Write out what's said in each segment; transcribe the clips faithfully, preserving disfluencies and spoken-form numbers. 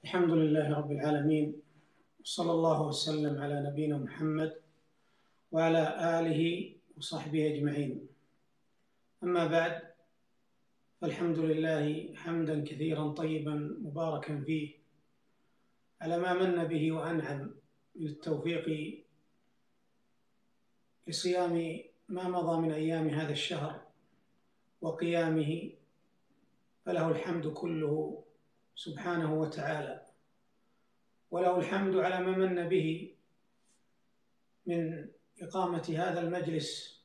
الحمد لله رب العالمين، وصلى الله وسلم على نبينا محمد وعلى آله وصحبه أجمعين. أما بعد، فالحمد لله حمدا كثيرا طيبا مباركا فيه على ما من به وأنعم من التوفيق لصيام ما مضى من أيام هذا الشهر وقيامه، فله الحمد كله سبحانه وتعالى، وله الحمد على ما من به من إقامة هذا المجلس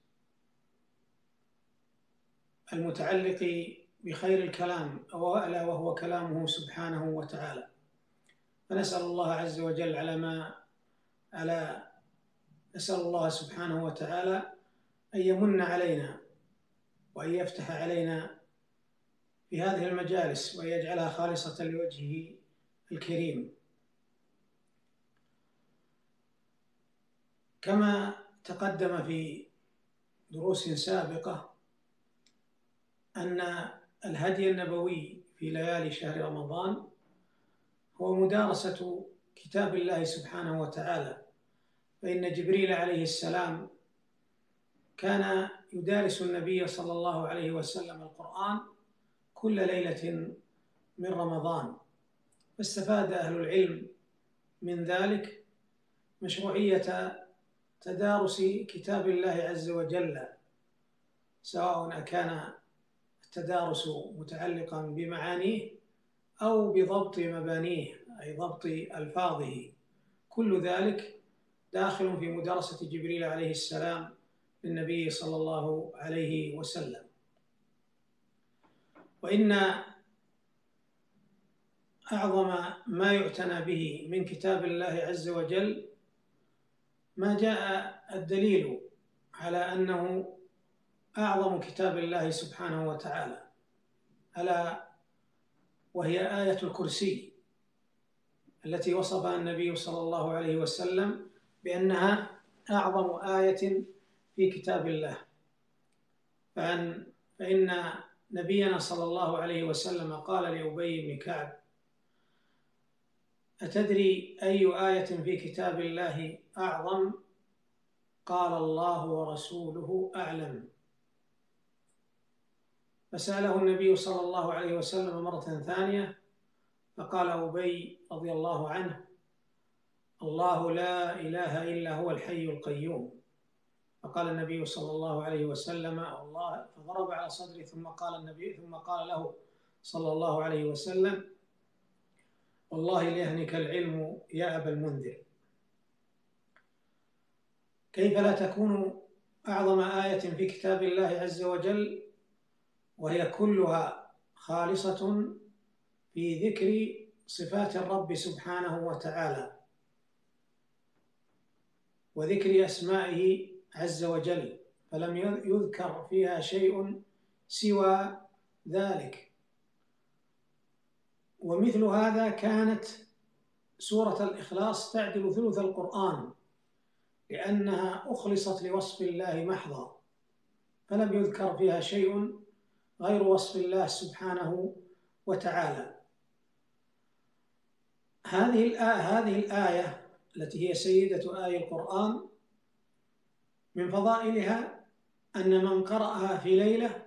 المتعلق بخير الكلام ألا وهو كلامه سبحانه وتعالى. فنسأل الله عز وجل على ما على نسأل الله سبحانه وتعالى أن يمن علينا وأن يفتح علينا في هذه المجالس وأن يجعلها خالصة لوجهه الكريم. كما تقدم في دروس سابقة أن الهدي النبوي في ليالي شهر رمضان هو مدارسة كتاب الله سبحانه وتعالى، فإن جبريل عليه السلام كان يدارس النبي صلى الله عليه وسلم القرآن كل ليلة من رمضان، فاستفاد أهل العلم من ذلك مشروعية تدارس كتاب الله عز وجل، سواء أكان التدارس متعلقا بمعانيه أو بضبط مبانيه أي ضبط ألفاظه، كل ذلك داخل في مدارسة جبريل عليه السلام للنبي صلى الله عليه وسلم. وإن أعظم ما يعتنى به من كتاب الله عز وجل ما جاء الدليل على أنه أعظم كتاب الله سبحانه وتعالى، ألا وهي آية الكرسي التي وصفها النبي صلى الله عليه وسلم بأنها أعظم آية في كتاب الله. فإن نبينا صلى الله عليه وسلم قال لأبي بن كعب: أتدري أي آية في كتاب الله أعظم؟ قال: الله ورسوله أعلم. فسأله النبي صلى الله عليه وسلم مرة ثانية فقال أبي رضي الله عنه: الله لا إله إلا هو الحي القيوم. فقال النبي صلى الله عليه وسلم: الله، فضرب على صدره، ثم قال النبي ثم قال له صلى الله عليه وسلم: والله ليهنك العلم يا أبا المنذر. كيف لا تكون أعظم آية في كتاب الله عز وجل وهي كلها خالصة في ذكر صفات الرب سبحانه وتعالى وذكر أسمائه عز وجل، فلم يذكر فيها شيء سوى ذلك. ومثل هذا كانت سورة الإخلاص تعدل ثلث القرآن، لأنها أخلصت لوصف الله محضا، فلم يذكر فيها شيء غير وصف الله سبحانه وتعالى. هذه الآية, هذه الآية التي هي سيدة آي القرآن من فضائلها أن من قرأها في ليلة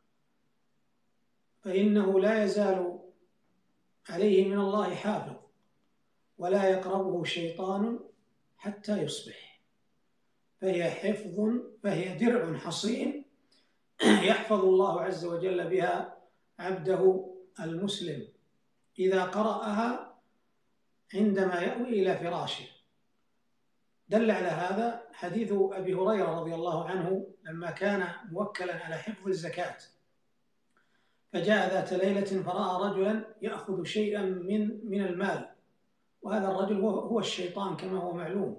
فإنه لا يزال عليه من الله حافظ ولا يقربه شيطان حتى يصبح، فهي حفظ فهي درع حصين يحفظ الله عز وجل بها عبده المسلم إذا قرأها عندما يأوي إلى فراشه. دل على هذا حديث أبي هريرة رضي الله عنه لما كان موكلا على حفظ الزكاة، فجاء ذات ليلة فرأى رجلا يأخذ شيئا من من المال، وهذا الرجل هو الشيطان كما هو معلوم،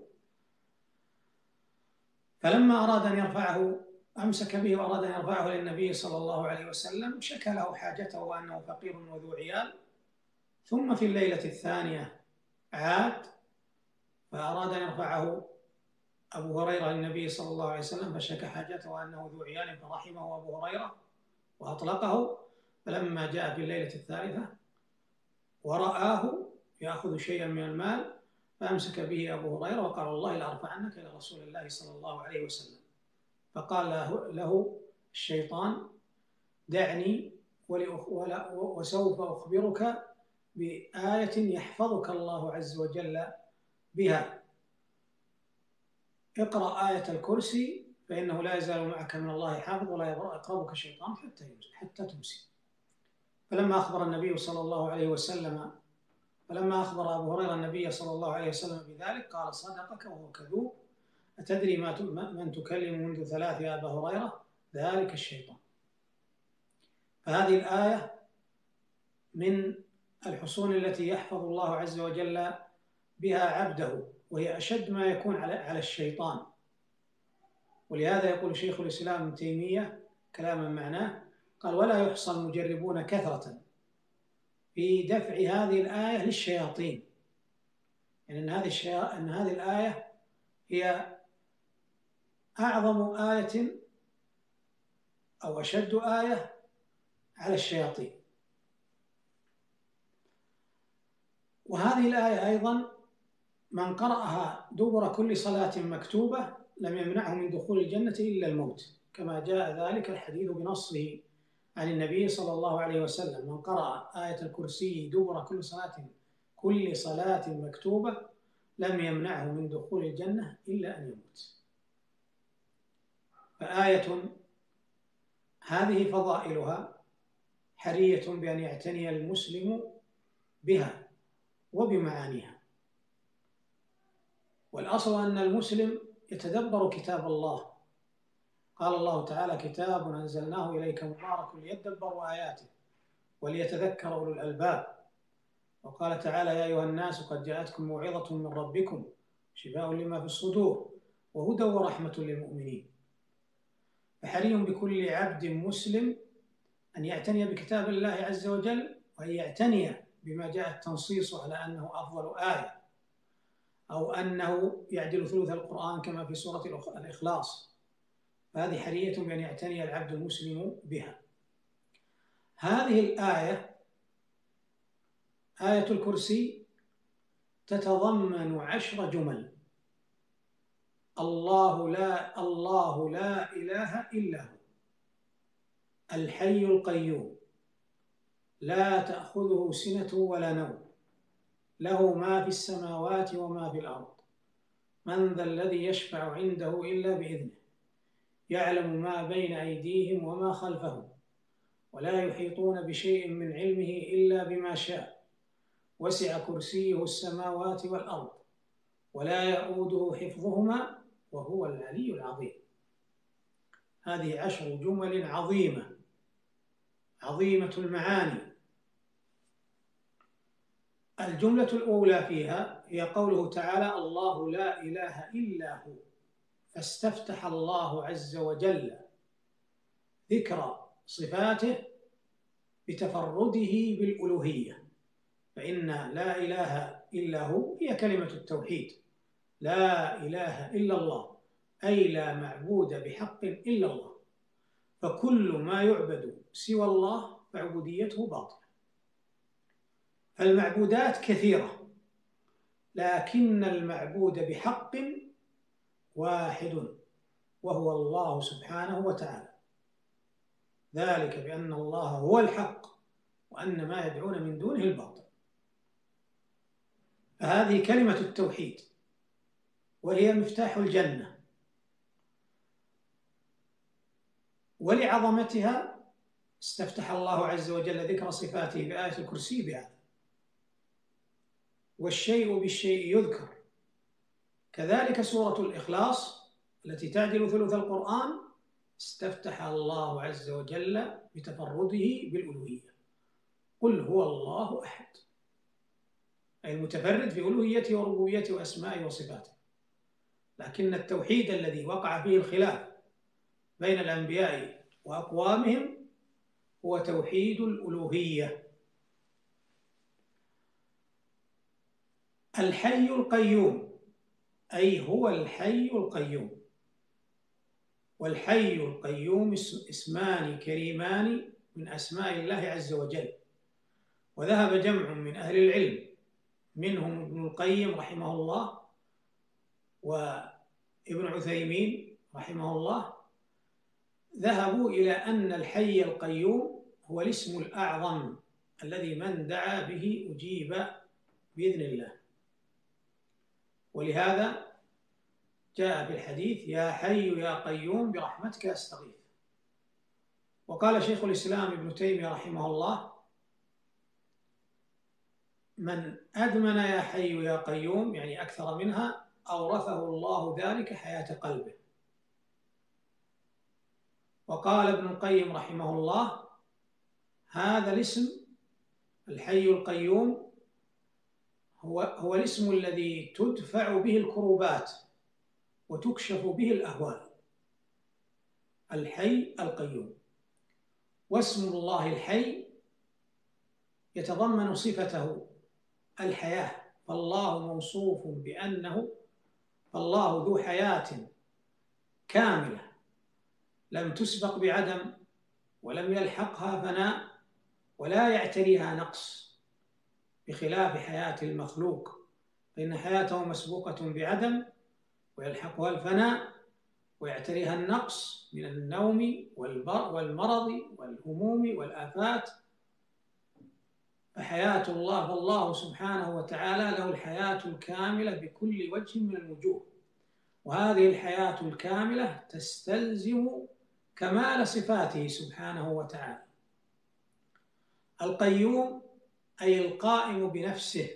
فلما أراد أن يرفعه أمسك به وأراد أن يرفعه للنبي صلى الله عليه وسلم، شكى له حاجته وأنه فقير وذو عيال. ثم في الليلة الثانية عاد فأراد أن يرفعه أبو هريرة للنبي صلى الله عليه وسلم، فشكى حاجته وأنه ذو عيال، فرحمه أبو هريرة وأطلقه. فلما جاء في الليلة الثالثة ورآه يأخذ شيئا من المال، فأمسك به أبو هريرة وقال والله لأرفعنك إلى رسول الله صلى الله عليه وسلم. فقال له الشيطان دعني وسوف أخبرك بآية يحفظك الله عز وجل بها، اقرأ آية الكرسي فإنه لا يزال معك من الله حافظ ولا يقربك شيطان حتى حتى تمسي. فلما أخبر النبي صلى الله عليه وسلم فلما أخبر أبو هريرة النبي صلى الله عليه وسلم بذلك قال صدقك وهو كذوب، أتدري ما من تكلم منذ ثلاث يا أبا هريرة؟ ذلك الشيطان. فهذه الآية من الحصون التي يحفظ الله عز وجل بها عبده، وهي أشد ما يكون على الشيطان. ولهذا يقول شيخ الإسلام ابن تيمية كلاما معناه، قال ولا يحصى المجربون كثرة في دفع هذه الآية للشياطين، يعني أن هذه الشيا... أن هذه الآية هي أعظم آية أو أشد آية على الشياطين. وهذه الآية أيضا من قرأها دبر كل صلاة مكتوبة لم يمنعه من دخول الجنة إلا الموت، كما جاء ذلك الحديث بنصه عن النبي صلى الله عليه وسلم: من قرأ آية الكرسي دبر كل صلاة كل صلاة مكتوبة لم يمنعه من دخول الجنة إلا أن يموت. فآية هذه فضائلها حرية بأن يعتني المسلم بها وبمعانيها. والأصل أن المسلم يتدبر كتاب الله. قال الله تعالى: كتاب أنزلناه إليك مبارك ليدبروا آياته وليتذكر أولو الألباب. وقال تعالى: يا أيها الناس قد جاءتكم موعظة من ربكم شفاء لما في الصدور وهدى ورحمة للمؤمنين. فحري بكل عبد مسلم أن يعتني بكتاب الله عز وجل، وأن يعتني بما جاء التنصيص على أنه أفضل آية، أو أنه يعدل ثلث القرآن كما في سورة الإخلاص. فهذه حرية بأن يعتني العبد المسلم بها. هذه الآية آية الكرسي تتضمن عشر جمل: الله لا الله لا إله إلا هو، الحي القيوم، لا تأخذه سنة ولا نوم، له ما في السماوات وما في الأرض، من ذا الذي يشفع عنده إلا بإذنه، يعلم ما بين أيديهم وما خلفهم، ولا يحيطون بشيء من علمه إلا بما شاء، وسع كرسيه السماوات والأرض ولا يؤوده حفظهما وهو العلي العظيم. هذه عشر جمل عظيمة عظيمة المعاني. الجملة الأولى فيها هي قوله تعالى: الله لا إله إلا هو. فاستفتح الله عز وجل ذكر صفاته بتفرده بالألوهية، فإن لا إله إلا هو هي كلمة التوحيد، لا إله إلا الله، أي لا معبود بحق إلا الله، فكل ما يعبد سوى الله فعبوديته باطلة. فالمعبودات كثيرة، لكن المعبود بحق واحد وهو الله سبحانه وتعالى، ذلك بأن الله هو الحق وأن ما يدعون من دونه الباطل. فهذه كلمة التوحيد، وهي مفتاح الجنة. ولعظمتها استفتح الله عز وجل ذكر صفاته بآية الكرسي بهذا: والشيء بالشيء يذكر. كذلك سورة الإخلاص التي تعدل ثلث القرآن استفتح الله عز وجل بتفرده بالألوهية: قل هو الله أحد، أي المتفرد في ألوهيته وربوبيته وأسمائه وصفاته. لكن التوحيد الذي وقع فيه الخلاف بين الأنبياء وأقوامهم هو توحيد الألوهية. الحي القيوم، أي هو الحي القيوم. والحي القيوم اسمان كريمان من أسماء الله عز وجل. وذهب جمع من أهل العلم منهم ابن القيم رحمه الله وابن عثيمين رحمه الله، ذهبوا إلى أن الحي القيوم هو الاسم الأعظم الذي من دعا به أجيب بإذن الله. ولهذا جاء في الحديث: يا حي يا قيوم برحمتك أستغيث. وقال شيخ الإسلام ابن تيمية رحمه الله: من أدمن يا حي يا قيوم يعني أكثر منها أورثه الله ذلك حياة قلبه. وقال ابن القيم رحمه الله: هذا الاسم الحي القيوم هو هو الاسم الذي تدفع به الكروبات وتكشف به الأهوال. الحي القيوم. واسم الله الحي يتضمن صفته الحياة، فالله موصوف بأنه فالله ذو حياة كاملة لم تسبق بعدم ولم يلحقها فناء ولا يعتريها نقص، بخلاف حياة المخلوق فإن حياته مسبوقة بعدم ويلحقها الفناء ويعتريها النقص من النوم والمرض والهموم والآفات. فحياة الله فالله سبحانه وتعالى له الحياة الكاملة بكل وجه من الوجوه، وهذه الحياة الكاملة تستلزم كمال صفاته سبحانه وتعالى. القيوم أي القائم بنفسه،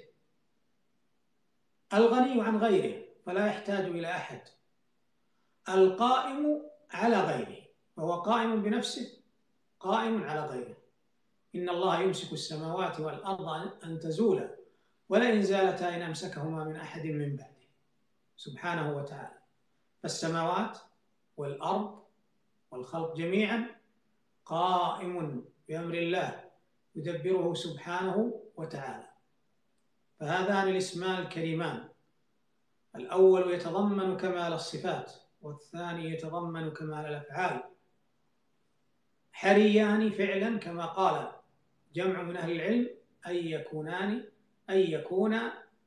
الغني عن غيره فلا يحتاج إلى أحد، القائم على غيره فهو قائم بنفسه قائم على غيره. إن الله يمسك السماوات والأرض أن تزولا ولئن زالتا إن أمسكهما من أحد من بعده سبحانه وتعالى. فالسماوات والأرض والخلق جميعا قائم بأمر الله يدبره سبحانه وتعالى. فهذان الاسمان الكريمان، الأول يتضمن كمال الصفات والثاني يتضمن كمال الأفعال، حريان فعلا كما قال جمع من أهل العلم أن يكونان أن يكون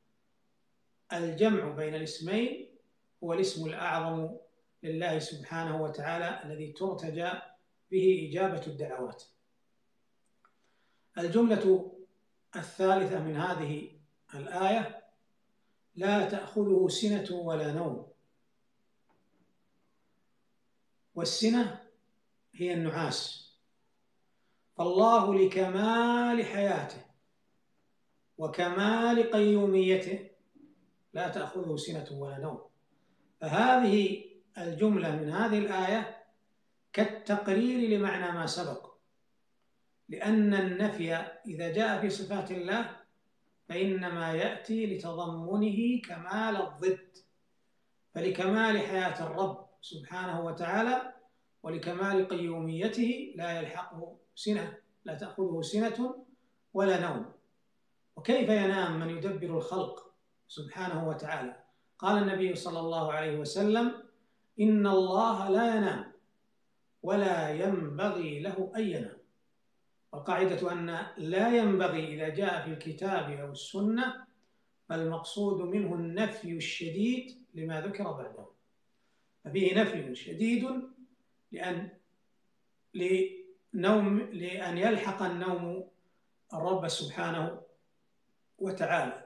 الجمع بين الاسمين هو الاسم الأعظم لله سبحانه وتعالى الذي ترتجى به إجابة الدعوات. الجملة الثالثة من هذه الآية: لا تأخذه سنة ولا نوم. والسنة هي النعاس، فالله لكمال حياته وكمال قيوميته لا تأخذه سنة ولا نوم. فهذه الجملة من هذه الآية كالتقرير لمعنى ما سبق، لأن النفي إذا جاء في صفات الله فإنما يأتي لتضمنه كمال الضد، فلكمال حياة الرب سبحانه وتعالى ولكمال قيوميته لا يلحقه سنة، لا تأخذه سنة ولا نوم. وكيف ينام من يدبر الخلق سبحانه وتعالى؟ قال النبي صلى الله عليه وسلم: إن الله لا ينام ولا ينبغي له أن ينام. والقاعدة أن لا ينبغي إذا جاء في الكتاب أو السنة فالمقصود منه النفي الشديد لما ذكر بعده، ففيه نفي شديد لأن لنوم لأن يلحق النوم الرب سبحانه وتعالى.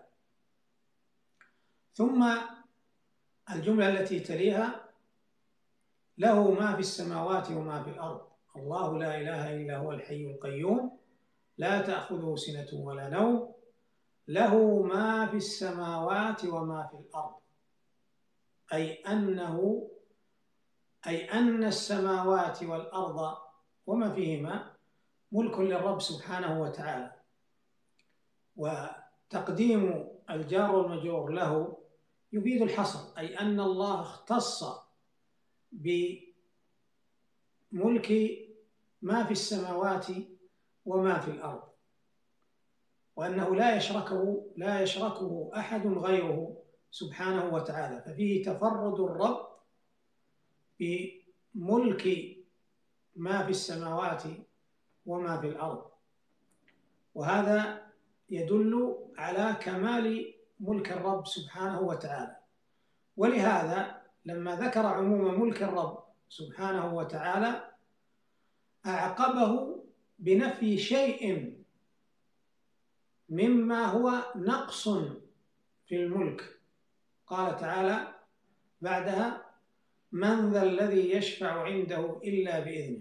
ثم الجملة التي تليها: له ما في السماوات وما في الأرض، الله لا إله إلا هو الحي القيوم لا تأخذه سنة ولا نوم له ما في السماوات وما في الأرض، أي أنه أي أن السماوات والأرض وما فيهما ملك للرب سبحانه وتعالى. وتقديم الجار والمجرور له يفيد الحصر، أي أن الله اختص بملك ما في السماوات وما في الأرض، وأنه لا يشركه لا يشركه أحد غيره سبحانه وتعالى، ففيه تفرد الرب بملك ما في السماوات وما في الأرض. وهذا يدل على كمال ملك الرب سبحانه وتعالى. ولهذا لما ذكر عموم ملك الرب سبحانه وتعالى أعقبه بنفي شيء مما هو نقص في الملك. قال تعالى بعدها: من ذا الذي يشفع عنده إلا بإذنه.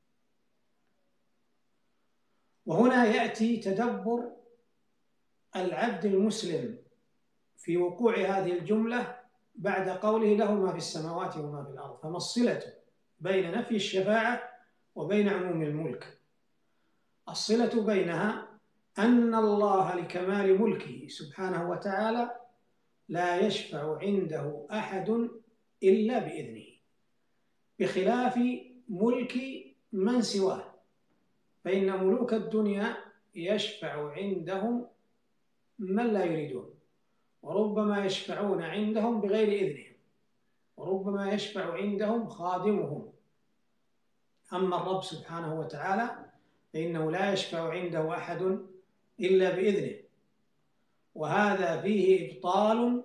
وهنا يأتي تدبر العبد المسلم في وقوع هذه الجملة بعد قوله: له ما في السماوات وما في الأرض. فما الصلة بين نفي الشفاعة وبين عموم الملك؟ الصلة بينها أن الله لكمال ملكه سبحانه وتعالى لا يشفع عنده أحد إلا بإذنه، بخلاف ملك من سواه، فإن ملوك الدنيا يشفع عندهم من لا يريدون، وربما يشفعون عندهم بغير إذنهم، وربما يشفع عندهم خادمهم. أما الرب سبحانه وتعالى فإنه لا يشفع عنده أحد إلا بإذنه، وهذا فيه إبطال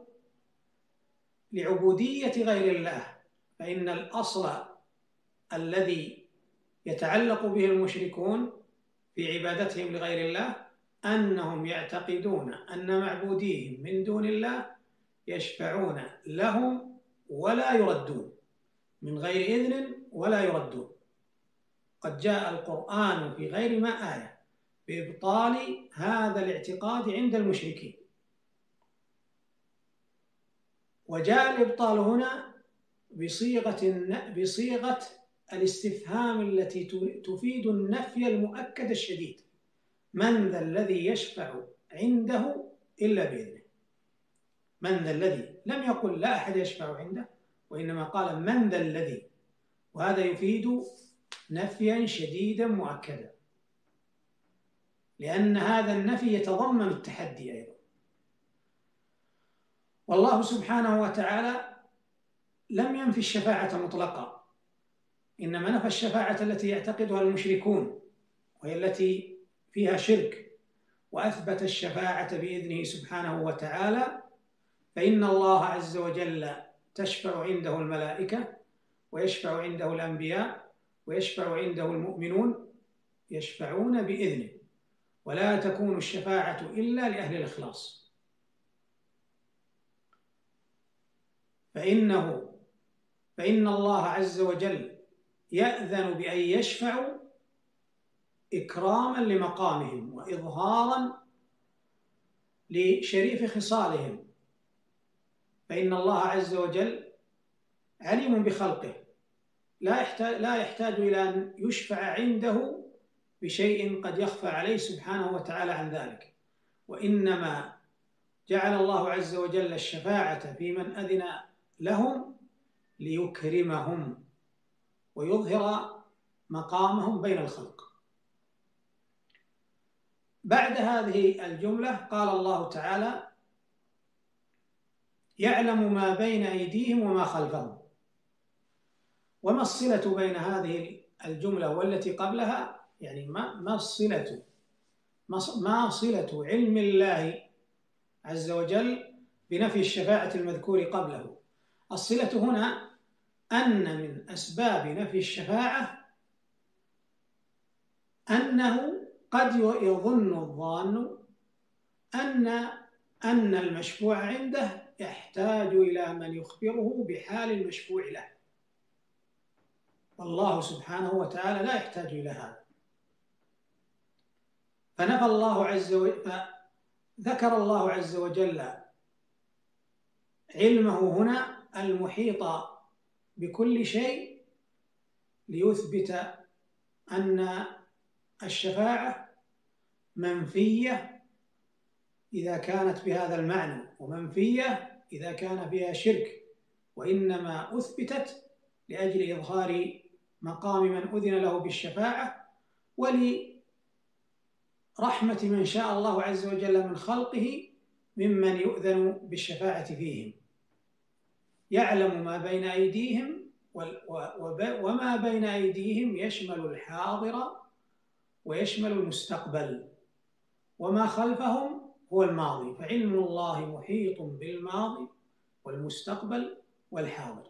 لعبودية غير الله. فإن الأصل الذي يتعلق به المشركون في عبادتهم لغير الله أنهم يعتقدون أن معبوديهم من دون الله يشفعون لهم ولا يردون، من غير إذن ولا يردون. قد جاء القرآن في غير ما آية بإبطال هذا الاعتقاد عند المشركين. وجاء الإبطال هنا بصيغة بصيغة الاستفهام التي تفيد النفي المؤكد الشديد: من ذا الذي يشفع عنده إلا بإذنه. من ذا الذي، لم يقل لا أحد يشفع عنده، وإنما قال من ذا الذي، وهذا يفيد نفيا شديدا مؤكدا، لأن هذا النفي يتضمن التحدي أيضا. والله سبحانه وتعالى لم ينفي الشفاعة مطلقا، إنما نفى الشفاعة التي يعتقدها المشركون وهي التي فيها شرك، وأثبت الشفاعة بإذنه سبحانه وتعالى. فإن الله عز وجل تشفع عنده الملائكة، ويشفع عنده الأنبياء، ويشفع عنده المؤمنون، يشفعون بإذنه، ولا تكون الشفاعة إلا لأهل الإخلاص. فإنه فإن الله عز وجل يأذن بأن يشفعوا إكراما لمقامهم وإظهارا لشريف خصالهم. فإن الله عز وجل عليم بخلقه، لا يحتاج, لا يحتاج إلى أن يشفع عنده بشيء قد يخفى عليه سبحانه وتعالى عن ذلك، وإنما جعل الله عز وجل الشفاعة في من أذن لهم ليكرمهم ويظهر مقامهم بين الخلق. بعد هذه الجملة قال الله تعالى: يعلم ما بين أيديهم وما خلفهم. وما الصلة بين هذه الجملة والتي قبلها؟ يعني ما ما الصلة ما صلة علم الله عز وجل بنفي الشفاعة المذكور قبله؟ الصلة هنا أن من أسباب نفي الشفاعة أنه قد يظن الظان أن أن المشفوع عنده يحتاج إلى من يخبره بحال المشفوع له، والله سبحانه وتعالى لا يحتاج إلى هذا. فنفى الله عز وجل، فذكر الله عز وجل علمه هنا المحيط بكل شيء ليثبت أن الشفاعة منفية إذا كانت بهذا المعنى، ومنفية إذا كان فيها شرك، وإنما أثبتت لأجل إظهار مقام من أذن له بالشفاعة، ولرحمة من شاء الله عز وجل من خلقه ممن يؤذن بالشفاعة فيهم. يعلم ما بين أيديهم، وما بين أيديهم يشمل الحاضر ويشمل المستقبل، وما خلفهم هو الماضي، فعلم الله محيط بالماضي والمستقبل والحاضر.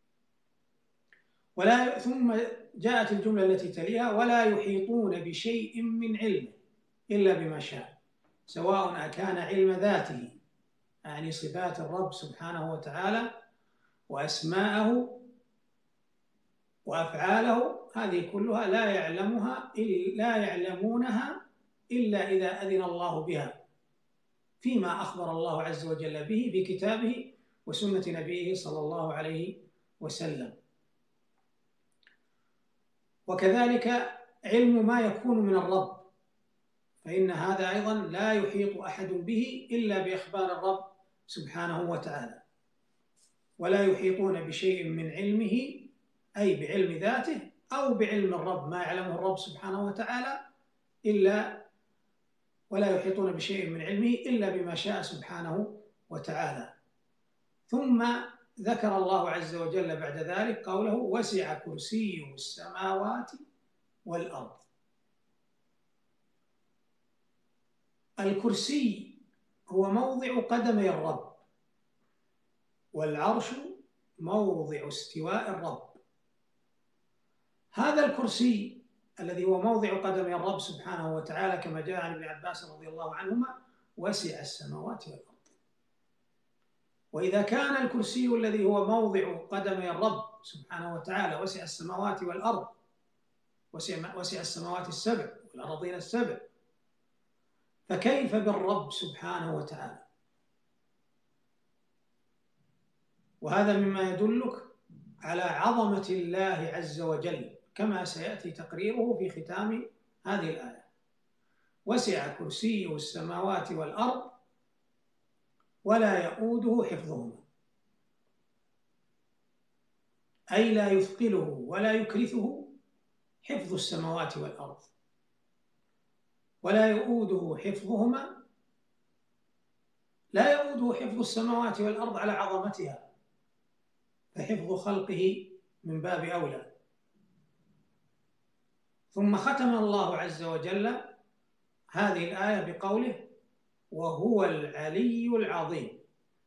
ولا ثم جاءت الجملة التي تليها: ولا يحيطون بشيء من علمه إلا بما شاء، سواء أكان علم ذاته، يعني صفات الرب سبحانه وتعالى وأسماءه وأفعاله، هذه كلها لا يعلمها لا يعلمونها إلا إذا أذن الله بها، فيما أخبر الله عز وجل به في كتابه وسنة نبيه صلى الله عليه وسلم. وكذلك علم ما يكون من الرب، فإن هذا أيضا لا يحيط أحد به إلا بإخبار الرب سبحانه وتعالى. ولا يحيطون بشيء من علمه، أي بعلم ذاته أو بعلم الرب، ما يعلمه الرب سبحانه وتعالى إلا ولا يحيطون بشيء من علمه إلا بما شاء سبحانه وتعالى. ثم ذكر الله عز وجل بعد ذلك قوله: وسع كرسيه السماوات والأرض. الكرسي هو موضع قدمي الرب، والعرش موضع استواء الرب. هذا الكرسي الذي هو موضع قدمي الرب سبحانه وتعالى كما جاء عن ابن عباس رضي الله عنهما وسع السماوات والأرض. وإذا كان الكرسي الذي هو موضع قدمي الرب سبحانه وتعالى وسع السماوات والأرض، وسع, وسع السماوات السبع والأرضين السبع، فكيف بالرب سبحانه وتعالى؟ وهذا مما يدلك على عظمة الله عز وجل، كما سيأتي تقريره في ختام هذه الآية: وسع كرسيه السماوات والأرض ولا يؤوده حفظهما، أي لا يثقله ولا يكرثه حفظ السماوات والأرض، ولا يؤوده حفظهما، لا يؤوده حفظ السماوات والأرض على عظمتها، فحفظ خلقه من باب أولى. ثم ختم الله عز وجل هذه الآية بقوله: وهو العلي العظيم.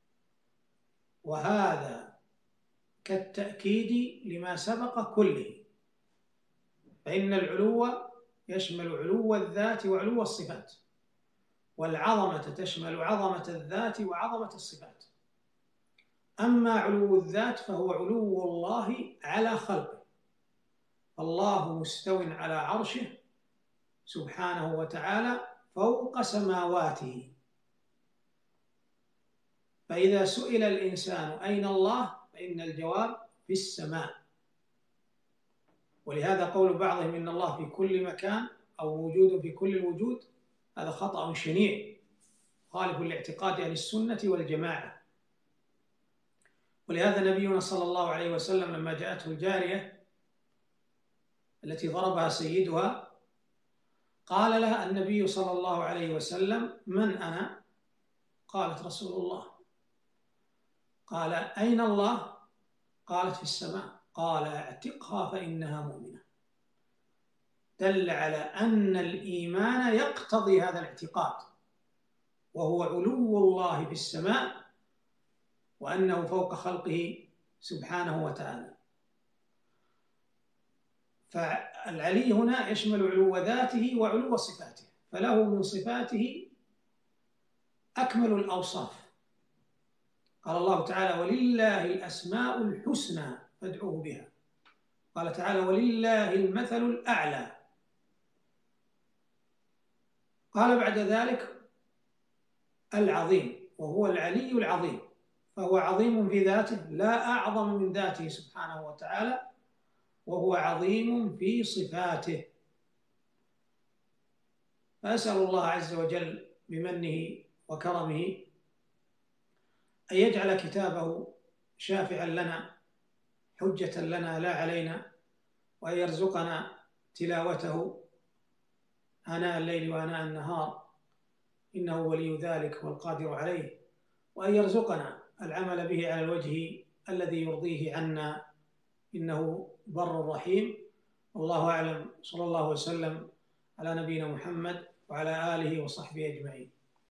وهذا كالتأكيد لما سبق كله، فإن العلو يشمل علو الذات وعلو الصفات، والعظمة تشمل عظمة الذات وعظمة الصفات. أما علو الذات فهو علو الله على خلقه، فالله مستو على عرشه سبحانه وتعالى فوق سماواته. فإذا سئل الإنسان أين الله؟ فإن الجواب في السماء. ولهذا قول بعضهم إن الله في كل مكان أو موجود في كل الوجود، هذا خطأ شنيع خالف لاعتقاد أهل السنة والجماعة. ولهذا نبينا صلى الله عليه وسلم لما جاءته الجارية التي ضربها سيدها، قال لها النبي صلى الله عليه وسلم: من أنا؟ قالت: رسول الله. قال: أين الله؟ قالت: في السماء. قال: اعتقها فإنها مؤمنة. دل على أن الإيمان يقتضي هذا الاعتقاد، وهو علو الله في السماء، وأنه فوق خلقه سبحانه وتعالى. فالعلي هنا يشمل علو ذاته وعلو صفاته، فله من صفاته أكمل الأوصاف. قال الله تعالى: ولله الأسماء الحسنى فادعوه بها. قال تعالى: ولله المثل الأعلى. قال بعد ذلك: العظيم، وهو العلي العظيم، فهو عظيم في ذاته لا أعظم من ذاته سبحانه وتعالى، وهو عظيم في صفاته. فأسأل الله عز وجل بمنه وكرمه أن يجعل كتابه شافعا لنا حجة لنا لا علينا، وأن يرزقنا تلاوته آناء الليل وآناء النهار، إنه ولي ذلك والقادر عليه، وأن يرزقنا العمل به على الوجه الذي يرضيه عنا، إنه بر رحيم. والله أعلم. صلى الله وسلم على نبينا محمد وعلى آله وصحبه أجمعين.